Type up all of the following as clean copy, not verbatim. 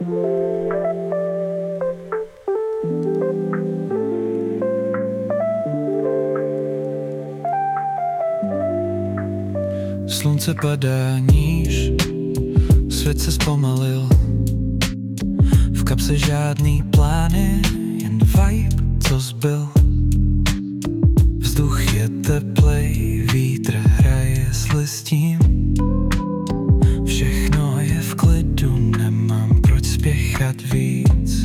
Slunce padá níž, svět se zpomalil. V kapse žádný plány, jen vibe, co zbyl. Vzduch je teplej, vítr hraje s listím. Všechno je v klidu, nemám proč spěchat víc.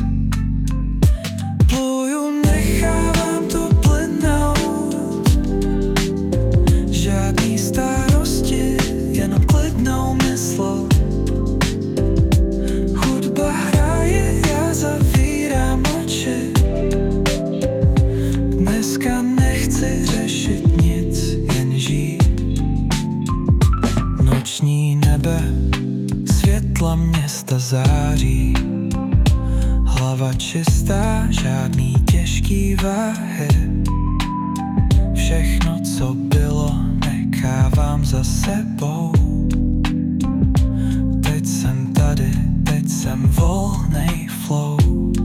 Pluju, nechávám to plynout. Žádný starosti, jenom klidnou myslou. Hudba hraje, já zavírám oči. Dneska nechci řešit nic, jen žít. Noční nebe, světla města září. Hlava čistá, žádný těžký váhy. Všechno, co bylo, nechávám za sebou. Teď jsem tady, teď jsem volnej flow.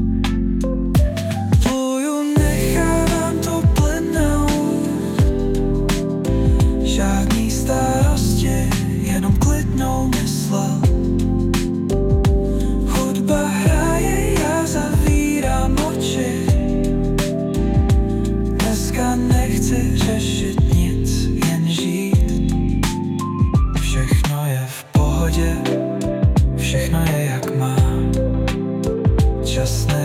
Pluju, nechávám to plynout. Žádný starosti, jenom klidnou myslel. Hudba hraje, já zavírám oči. Dneska nechci řešit nic, jen žít. Všechno je v pohodě, všechno je jak má. Čas